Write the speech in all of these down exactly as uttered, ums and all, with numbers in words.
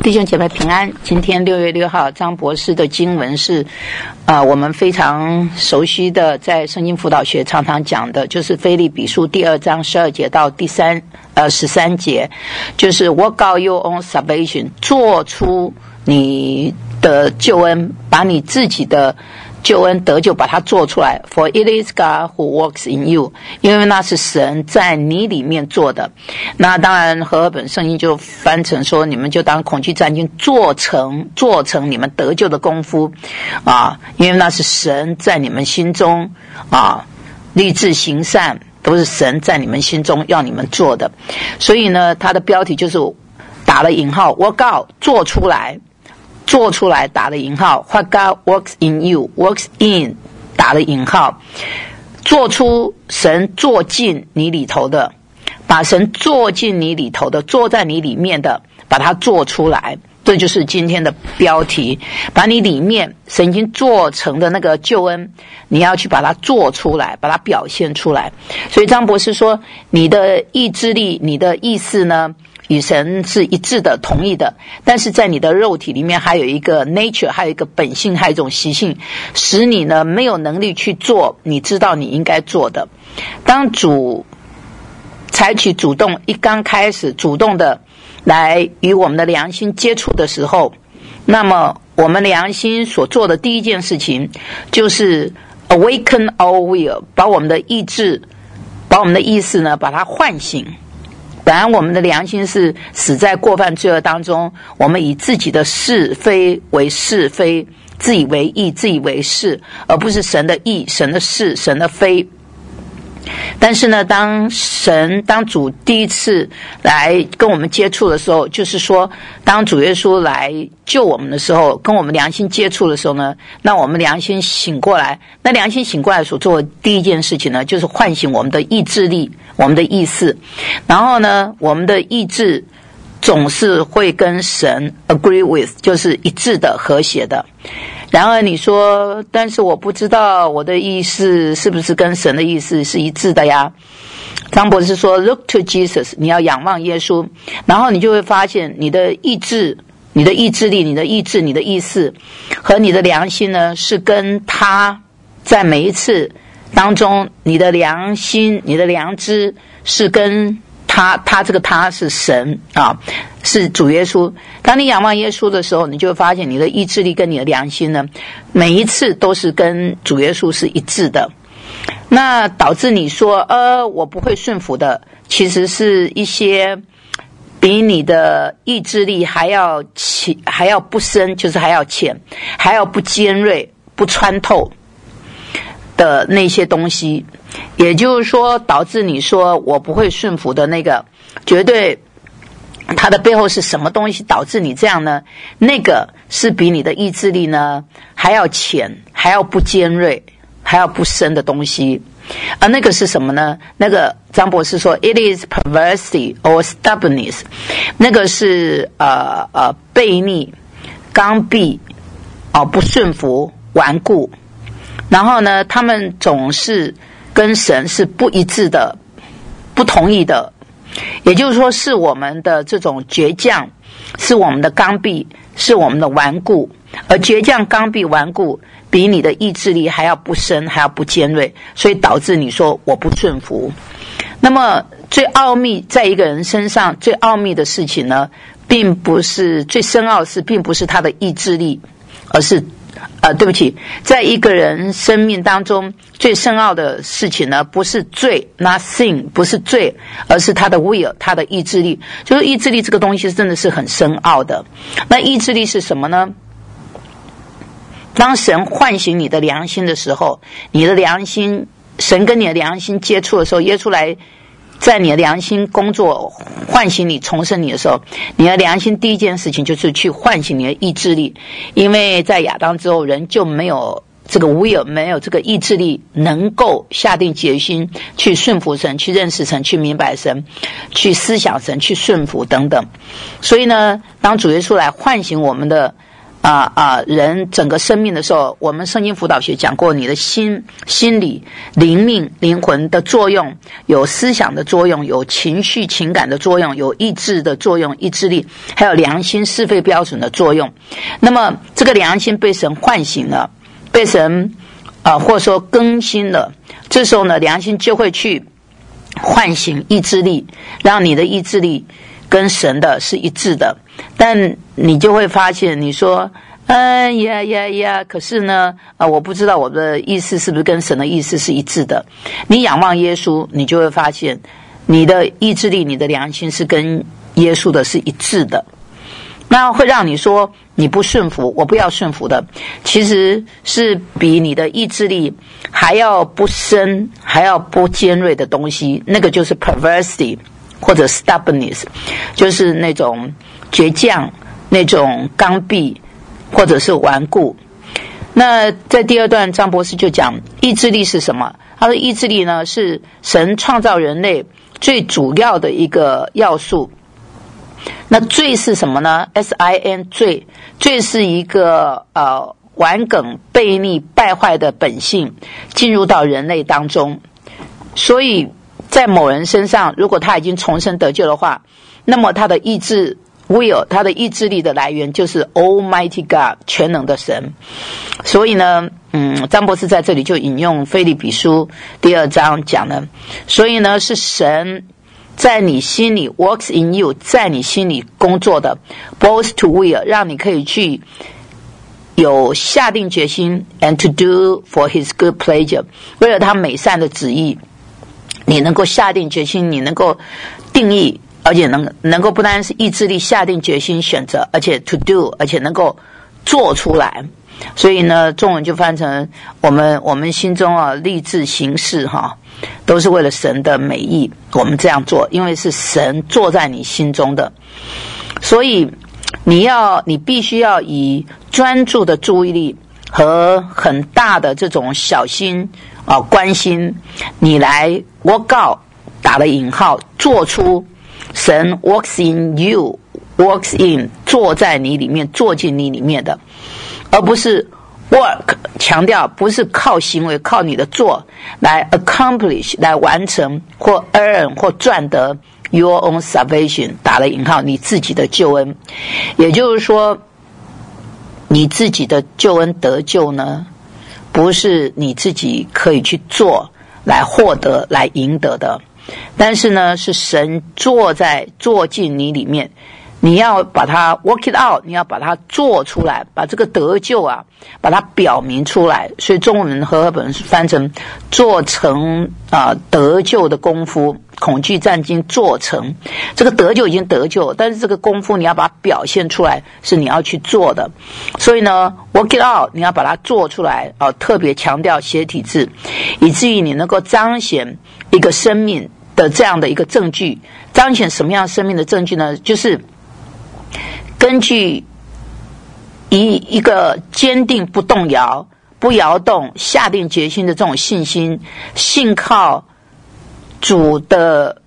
弟兄姐妹平安。今天六月六号，张博士的经文是呃我们非常熟悉的，在圣经辅导学常常讲的，就是腓立比书第二章十二节到第三呃十三节，就是 work out your own salvation， 做出你的救恩，把你自己的救恩得救把它做出来。 For it is God who works in you， 因为那是神在你里面做的。那当然和合本圣经就翻成说，你们就当恐惧战兢，做成做成你们得救的功夫啊，因为那是神在你们心中啊立志行善，都是神在你们心中要你们做的。所以呢，它的标题就是打了引号 work out， 做出来，做出来打了引号 What God works in you， works in 打了引号，做出神做进你里头的，把神做进你里头的，做在你里面的，把它做出来。这就是今天的标题，把你里面神已经做成的那个救恩，你要去把它做出来，把它表现出来。所以张博士说，你的意志力，你的意思呢，与神是一致的，同意的，但是在你的肉体里面还有一个 nature， 还有一个本性，还有一种习性，使你呢没有能力去做你知道你应该做的。当主采取主动，一刚开始主动的来与我们的良心接触的时候，那么我们良心所做的第一件事情就是 awaken our will， 把我们的意志，把我们的意识呢把它唤醒。本来我们的良心是死在过犯罪恶当中，我们以自己的是非为是非，自以为义，自以为是，而不是神的义，神的是，神的非。但是呢，当神当主第一次来跟我们接触的时候，就是说当主耶稣来救我们的时候，跟我们良心接触的时候呢，那我们良心醒过来，那良心醒过来所做的第一件事情呢，就是唤醒我们的意志力，我们的意识。然后呢，我们的意志总是会跟神 agree with， 就是一致的，和谐的。然而你说，但是我不知道我的意思是不是跟神的意思是一致的呀？张博士说 Look to Jesus， 你要仰望耶稣，然后你就会发现你的意志，你的意志力，你的意志，你的意识和你的良心呢，是跟他在每一次当中，你的良心，你的良知是跟他，他这个他是神啊，是主耶稣。当你仰望耶稣的时候，你就会发现你的意志力跟你的良心呢，每一次都是跟主耶稣是一致的。那导致你说呃我不会顺服的，其实是一些比你的意志力还要浅，还要不深，就是还要浅，还要不尖锐，不穿透的那些东西。也就是说，导致你说我不会顺服的那个，绝对它的背后是什么东西导致你这样呢？那个是比你的意志力呢还要浅，还要不尖锐，还要不深的东西。而那个是什么呢？那个张博士说 it is perversity or stubbornness， 那个是呃呃悖逆、刚愎、哦不顺服、顽固。然后呢，他们总是跟神是不一致的，不同意的。也就是说，是我们的这种倔强，是我们的刚愎，是我们的顽固。而倔强、刚愎、顽固比你的意志力还要不深，还要不尖锐，所以导致你说我不顺服。那么最奥秘，在一个人身上最奥秘的事情呢，并不是最深奥的事，并不是他的意志力，而是呃，对不起，在一个人生命当中最深奥的事情呢，不是罪 not sin， 不是罪，而是他的 will， 他的意志力。就是意志力这个东西真的是很深奥的。那意志力是什么呢？当神唤醒你的良心的时候，你的良心，神跟你的良心接触的时候，耶稣来在你的良心工作，唤醒你，重生你的时候，你的良心第一件事情就是去唤醒你的意志力。因为在亚当之后，人就没有这个 will， 没有这个意志力能够下定决心去顺服神，去认识神，去明白神，去思想神，去顺服等等。所以呢，当主耶稣来唤醒我们的啊啊人整个生命的时候，我们圣经辅导学讲过，你的心、心理、灵命、灵魂的作用，有思想的作用，有情绪、情感的作用，有意志的作用，意志力，还有良心、是非标准的作用。那么这个良心被神唤醒了，被神啊、呃、或者说更新了，这时候呢，良心就会去唤醒意志力，让你的意志力跟神的是一致的。但你就会发现，你说嗯呀呀呀，可是呢啊、呃，我不知道我的意思是不是跟神的意思是一致的。你仰望耶稣，你就会发现你的意志力、你的良心是跟耶稣的是一致的。那会让你说你不顺服，我不要顺服的，其实是比你的意志力还要不深、还要不尖锐的东西，那个就是 perversity 或者 stubbornness， 就是那种倔强、那种刚愎或者是顽固。那在第二段，张博士就讲意志力是什么？他说意志力呢是神创造人类最主要的一个要素。那罪是什么呢？ S I N 罪，罪是一个呃顽梗、悖逆、败坏的本性进入到人类当中。所以在某人身上，如果他已经重生得救的话，那么他的意志 will， 他的意志力的来源就是 Almighty God， 全能的神。所以呢嗯，张博士在这里就引用腓立比书第二章讲了，所以呢是神在你心里 works in you， 在你心里工作的 both to will， 让你可以去有下定决心 and to do for his good pleasure， 为了他美善的旨意，你能够下定决心，你能够定义，而且能能够不单是意志力下定决心选择，而且 to do， 而且能够做出来。所以呢中文就翻成我们我们心中啊立志行事哈，都是为了神的美意，我们这样做，因为是神做在你心中的。所以你要你必须要以专注的注意力和很大的这种小心啊关心，你来 work out 打了引号，做出神 works in you works in 做在你里面，做进你里面的，而不是 work 强调不是靠行为，靠你的做来 accomplish 来完成或 earn 或赚得 your own salvation 打了引号你自己的救恩。也就是说你自己的救恩得救呢，不是你自己可以去做来获得来赢得的，但是呢是神做在做进你里面，你要把它 work it out， 你要把它做出来，把这个得救啊把它表明出来。所以中文和合本翻成做成啊、呃、得救的功夫，恐惧战惊做成，这个得救已经得救，但是这个功夫你要把它表现出来，是你要去做的。所以呢 work it out 你要把它做出来啊、呃，特别强调写体字，以至于你能够彰显一个生命的这样的一个证据。彰显什么样生命的证据呢？就是根据一一个坚定不动摇、不摇动、下定决心的这种信心，信靠主的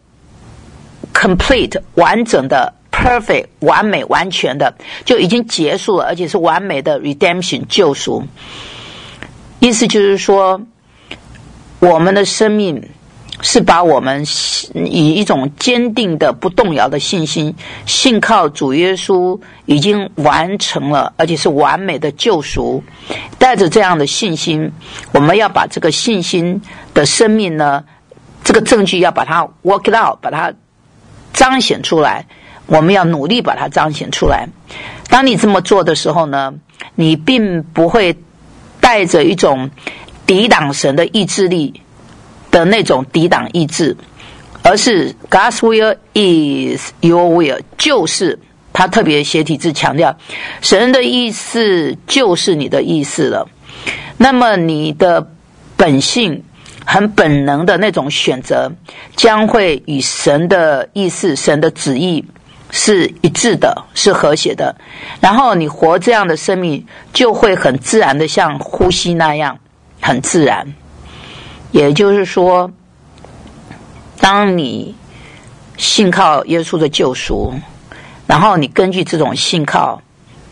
complete 完整的 perfect 完美完全的就已经结束了，而且是完美的 redemption 救赎。意思就是说我们的生命是把我们以一种坚定的不动摇的信心，信靠主耶稣已经完成了而且是完美的救赎，带着这样的信心，我们要把这个信心的生命呢，这个证据要把它 work it out， 把它彰显出来，我们要努力把它彰显出来。当你这么做的时候呢，你并不会带着一种抵挡神的意志力的那种抵挡意志，而是 God's will is your will， 就是他特别写体字强调神的意思就是你的意思了。那么你的本性很本能的那种选择将会与神的意思、神的旨意是一致的，是和谐的，然后你活这样的生命就会很自然的像呼吸那样很自然。也就是说当你信靠耶稣的救赎，然后你根据这种信靠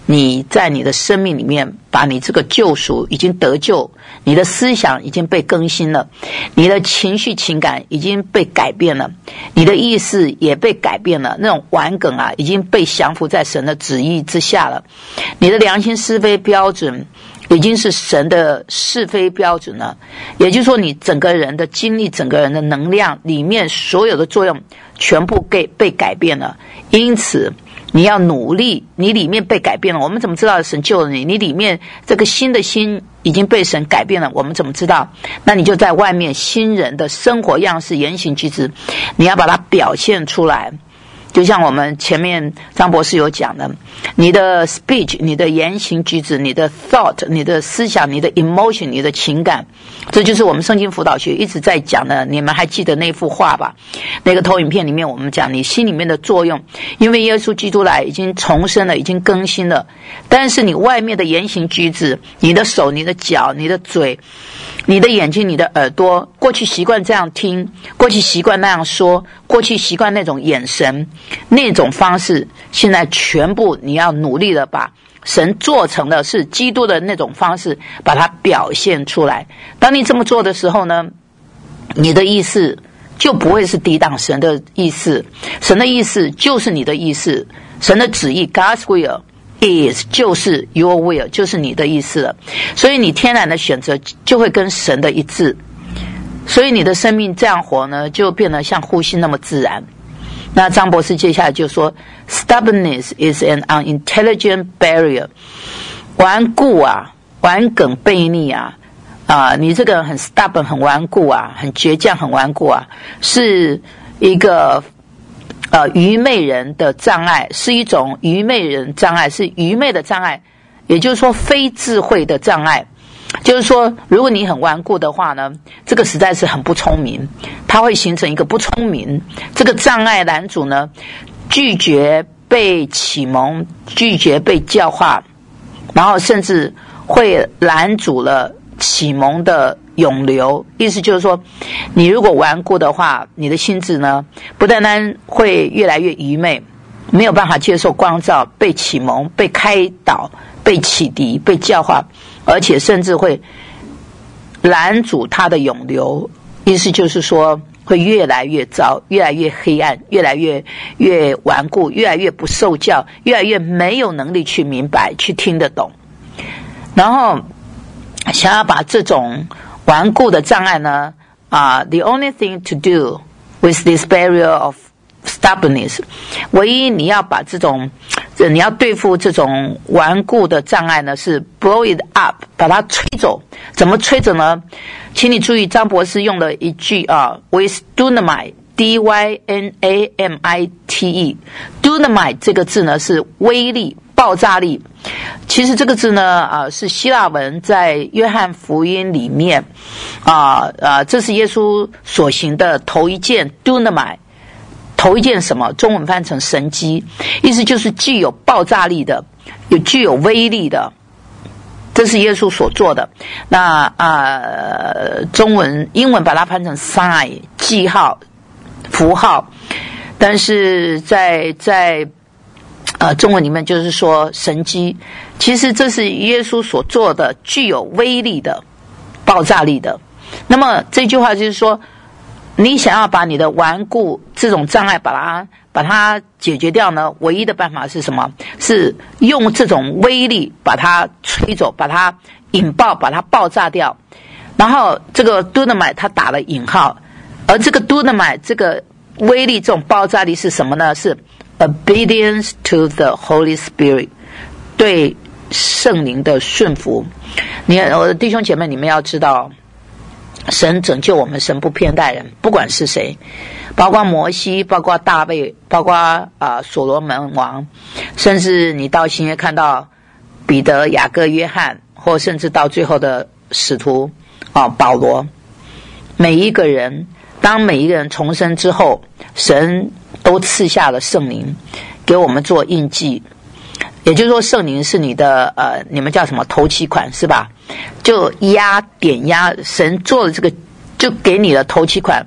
你在你的生命里面，把你这个救赎已经得救，你的思想已经被更新了，你的情绪情感已经被改变了，你的意识也被改变了，那种顽梗啊已经被降服在神的旨意之下了，你的良心是非标准已经是神的是非标准了，也就是说你整个人的精力，整个人的能量里面所有的作用全部被被改变了，因此你要努力，你里面被改变了，我们怎么知道神救了你？你里面这个新的心已经被神改变了，我们怎么知道？那你就在外面新人的生活样式、言行举止，你要把它表现出来。就像我们前面张博士有讲的，你的 speech， 你的言行举止，你的 thought， 你的思想，你的 emotion， 你的情感，这就是我们圣经辅导学一直在讲的。你们还记得那幅画吧？那个投影片里面我们讲你心里面的作用，因为耶稣基督来已经重生了，已经更新了，但是你外面的言行举止，你的手，你的脚，你的嘴，你的眼睛，你的耳朵，过去习惯这样听，过去习惯那样说，过去习惯那种眼神，那种方式，现在全部你要努力的把神做成的是基督的那种方式，把它表现出来。当你这么做的时候呢，你的意思就不会是抵挡神的意思，神的意思就是你的意思，神的旨意 God's will is 就是 your will， 就是你的意思了，所以你天然的选择就会跟神的一致，所以你的生命这样活呢，就变得像呼吸那么自然。那张博士接下来就说 Stubbornness is an unintelligent barrier， 顽固啊，顽梗悖逆啊，啊，你这个人很 stubborn， 很顽固啊，很倔强，很顽固啊，是一个呃愚昧人的障碍，是一种愚昧人障碍，是愚昧的障碍，也就是说非智慧的障碍。就是说如果你很顽固的话呢，这个实在是很不聪明，它会形成一个不聪明，这个障碍拦阻呢，拒绝被启蒙，拒绝被教化，然后甚至会拦阻了启蒙的涌流。意思就是说你如果顽固的话，你的心智呢不单单会越来越愚昧，没有办法接受光照，被启蒙，被开导，被启迪，被教化，而且甚至会拦阻它的涌流。意思就是说会越来越糟，越来越黑暗，越来越越顽固，越来越不受教，越来越没有能力去明白，去听得懂。然后想要把这种顽固的障碍呢啊、uh, the only thing to do with this barrier of stubbornness， 唯一你要把这种你要对付这种顽固的障碍呢，是 blow it up， 把它吹走。怎么吹走呢？请你注意张博士用了一句啊 with dynamite D Y N A M I T E， dynamite 这个字呢是威力，爆炸力。其实这个字呢啊是希腊文，在约翰福音里面啊啊这是耶稣所行的头一件 dynamite，头一件什么？中文翻成神迹，意思就是具有爆炸力的，有具有威力的，这是耶稣所做的。那啊、呃，中文、英文把它翻成 sign， 记号、符号，但是在在呃中文里面就是说神迹，其实这是耶稣所做的，具有威力的、爆炸力的。那么这句话就是说，你想要把你的顽固这种障碍把它把它解决掉呢，唯一的办法是什么？是用这种威力把它吹走，把它引爆，把它爆炸掉。然后这个 dynamite 它打了引号，而这个 dynamite 这个威力这种爆炸力是什么呢？是 obedience to the Holy Spirit， 对圣灵的顺服。你我的弟兄姐妹，你们要知道，神拯救我们，神不偏待人，不管是谁，包括摩西，包括大卫，包括啊、呃、所罗门王，甚至你到新约看到彼得、雅各、约翰，或甚至到最后的使徒啊、呃、保罗，每一个人，当每一个人重生之后，神都赐下了圣灵给我们做印记。也就是说圣灵是你的呃，你们叫什么头期款是吧？就压点压，神做了这个，就给你的头期款，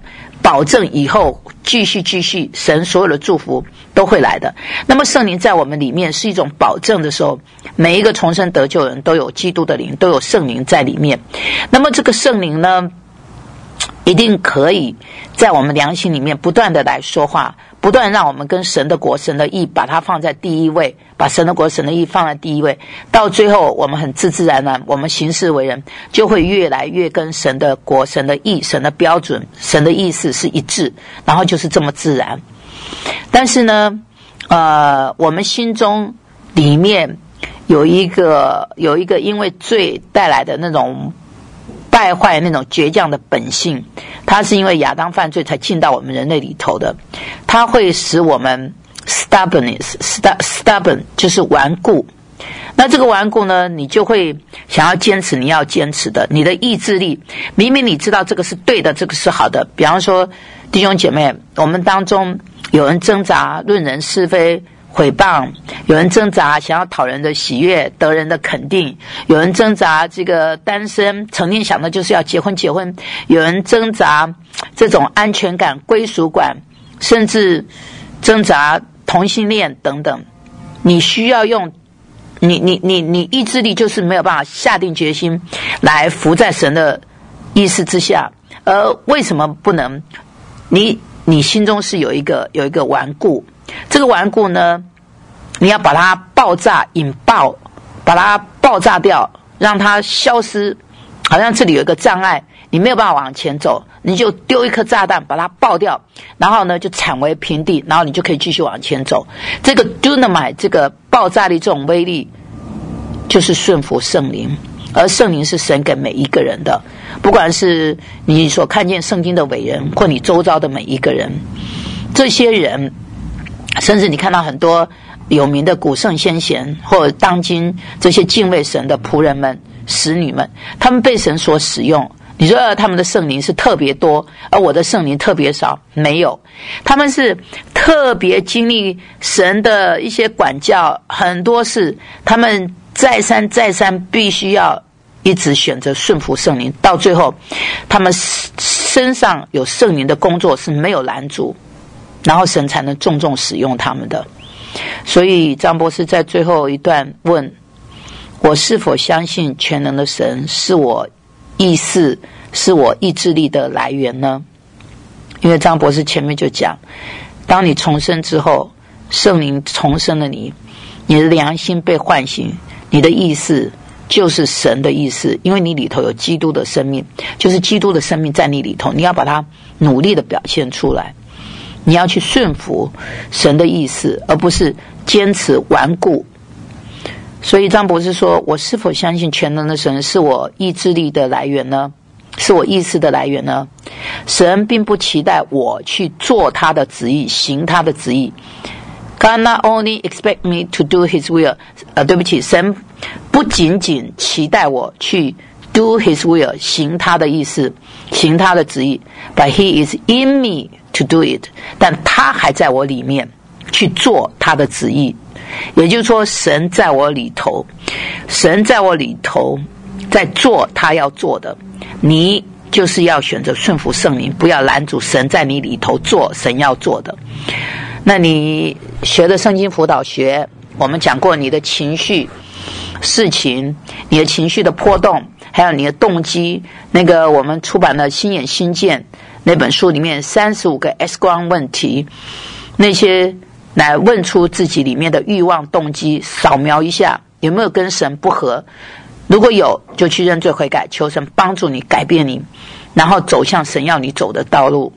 保证以后继续继续神所有的祝福都会来的。那么圣灵在我们里面是一种保证的时候，每一个重生得救人都有基督的灵，都有圣灵在里面。那么这个圣灵呢，一定可以在我们良心里面不断的来说话，不断让我们跟神的国神的义把它放在第一位，把神的国神的义放在第一位，到最后我们很自自然然，我们行事为人就会越来越跟神的国神的义神的标准神的意思是一致，然后就是这么自然。但是呢呃，我们心中里面有一个有一个因为罪带来的那种败坏，那种倔强的本性，它是因为亚当犯罪才进到我们人类里头的，它会使我们 stubbornness stubborn 就是顽固。那这个顽固呢，你就会想要坚持你要坚持的，你的意志力明明你知道这个是对的，这个是好的。比方说弟兄姐妹，我们当中有人挣扎论人是非毁谤，有人挣扎想要讨人的喜悦得人的肯定，有人挣扎这个单身成天想的就是要结婚结婚，有人挣扎这种安全感归属感，甚至挣扎同性恋等等。你需要用你你你你意志力就是没有办法下定决心来服在神的意思之下。而为什么不能？你你心中是有一个有一个顽固，这个顽固呢，你要把它爆炸引爆，把它爆炸掉，让它消失。好像这里有一个障碍，你没有办法往前走，你就丢一颗炸弹把它爆掉，然后呢就铲为平地，然后你就可以继续往前走。这个 dynamite 这个爆炸力这种威力就是顺服圣灵，而圣灵是神给每一个人的，不管是你所看见圣经的伟人或你周遭的每一个人，这些人甚至你看到很多有名的古圣先贤或者当今这些敬畏神的仆人们使女们，他们被神所使用，你说、呃、他们的圣灵是特别多，而我的圣灵特别少？没有，他们是特别经历神的一些管教，很多事他们再三再三必须要一直选择顺服圣灵，到最后他们身上有圣灵的工作是没有拦阻，然后神才能重重使用他们的。所以张博士在最后一段问，我是否相信全能的神是我意识是我意志力的来源呢？因为张博士前面就讲，当你重生之后，圣灵重生了你，你的良心被唤醒，你的意识就是神的意识，因为你里头有基督的生命，就是基督的生命在你里头，你要把它努力的表现出来，你要去顺服神的意思，而不是坚持顽固。所以张博士说，我是否相信全能的神是我意志力的来源呢？是我意识的来源呢？神并不期待我去做他的旨意，行他的旨意。God not only expect me to do his will， 呃，对不起，神不仅仅期待我去 do his will， 行他的意思，行他的旨意 ，but he is in me to do it， 但他还在我里面去做他的旨意。也就是说，神在我里头，神在我里头在做他要做的，你就是要选择顺服圣灵，不要拦阻神在你里头做神要做的。那你学的圣经辅导学，我们讲过你的情绪事情，你的情绪的波动，还有你的动机，那个我们出版的心眼心见那本书里面三十五个 X 光问题，那些来问出自己里面的欲望动机，扫描一下有没有跟神不合，如果有就去认罪悔改，求神帮助你改变你，然后走向神要你走的道路。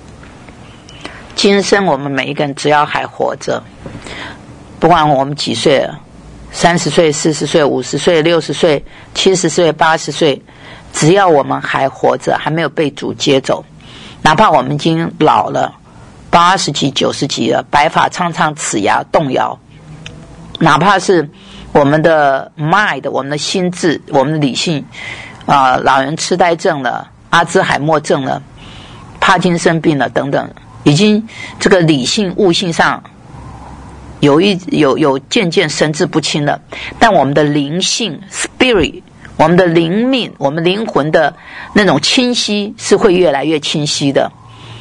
今生我们每一个人只要还活着，不管我们几岁了，三十岁、四十岁、五十岁、六十岁、七十岁、八十岁，只要我们还活着，还没有被主接走，哪怕我们已经老了，八十几、九十几了，白发苍苍，齿牙动摇，哪怕是我们的 mind， 我们的心智，我们的理性，啊、呃，老人痴呆症了，阿兹海默症了，帕金森病了等等，已经这个理性悟性上有一有有渐渐神志不清了，但我们的灵性 spirit， 我们的灵命，我们灵魂的那种清晰是会越来越清晰的。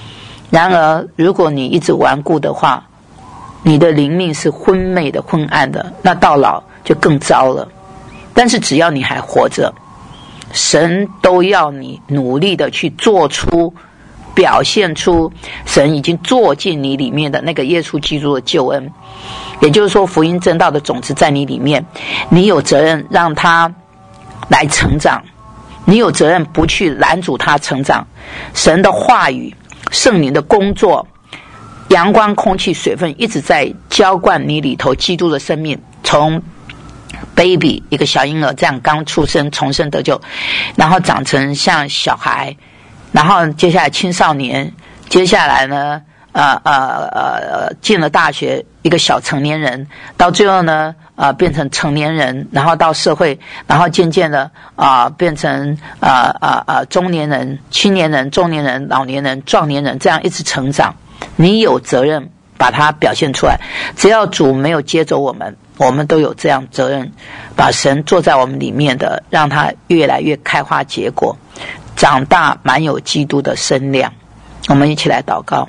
然而如果你一直顽固的话，你的灵命是昏昧的昏暗的，那到老就更糟了。但是只要你还活着，神都要你努力的去做出表现出神已经做进你里面的那个耶稣基督的救恩。也就是说，福音真道的种子在你里面，你有责任让它来成长，你有责任不去拦阻它成长。神的话语、圣灵的工作、阳光、空气、水分一直在浇灌你里头基督的生命，从 baby 一个小婴儿这样刚出生重生得救，然后长成像小孩，然后接下来青少年，接下来呢呃呃呃进了大学，一个小成年人，到最后呢呃变成成年人，然后到社会，然后渐渐的啊、呃、变成呃呃呃中年人、青年人、中年人、老年人、壮年人，这样一直成长。你有责任把它表现出来，只要主没有接走我们，我们都有这样责任，把神做在我们里面的，让它越来越开花结果，长大满有基督的身量。我们一起来祷告。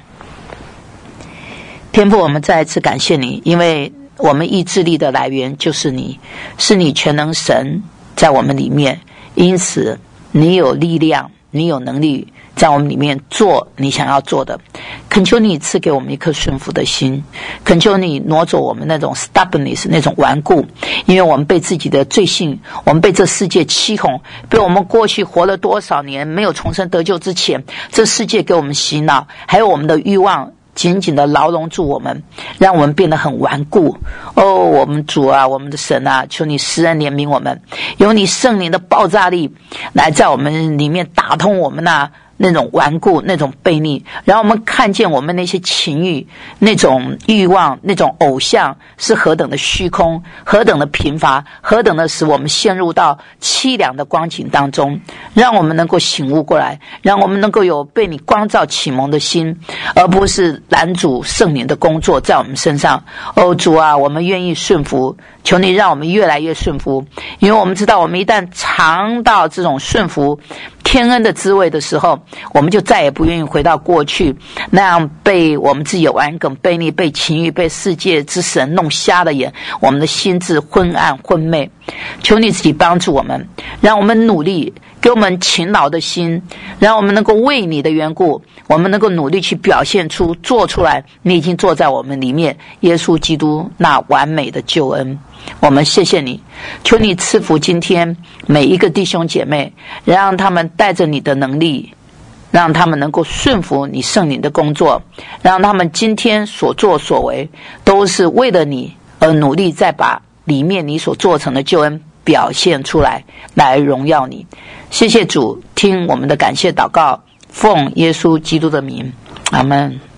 天父，我们再一次感谢你，因为我们意志力的来源就是你，是你全能神在我们里面，因此你有力量，你有能力在我们里面做你想要做的。恳求你赐给我们一颗顺服的心，恳求你挪走我们那种 stubbornness 那种顽固，因为我们被自己的罪性，我们被这世界欺哄，被我们过去活了多少年没有重生得救之前，这世界给我们洗脑，还有我们的欲望紧紧的牢笼住我们，让我们变得很顽固。哦，我们主啊，我们的神啊，求你施恩怜悯我们，有你圣灵的爆炸力来在我们里面打通我们那那种顽固，那种悖逆，然后我们看见我们那些情欲，那种欲望，那种偶像是何等的虚空，何等的贫乏，何等的使我们陷入到凄凉的光景当中。让我们能够醒悟过来，让我们能够有被你光照启蒙的心，而不是拦阻圣灵的工作在我们身上。哦，主啊，我们愿意顺服，求你让我们越来越顺服，因为我们知道我们一旦尝到这种顺服天恩的滋味的时候，我们就再也不愿意回到过去那样被我们自己的顽梗、悖逆、被情欲、被世界之神弄瞎了眼，我们的心智昏暗昏昧。求你自己帮助我们，让我们努力，给我们勤劳的心，让我们能够为你的缘故，我们能够努力去表现出做出来你已经做在我们里面耶稣基督那完美的救恩。我们谢谢你，求你赐福今天每一个弟兄姐妹，让他们带着你的能力，让他们能够顺服你圣灵的工作，让他们今天所作所为都是为了你而努力，再把里面你所做成的救恩表现出来，来荣耀你。谢谢主，听我们的感谢祷告，奉耶稣基督的名，阿们。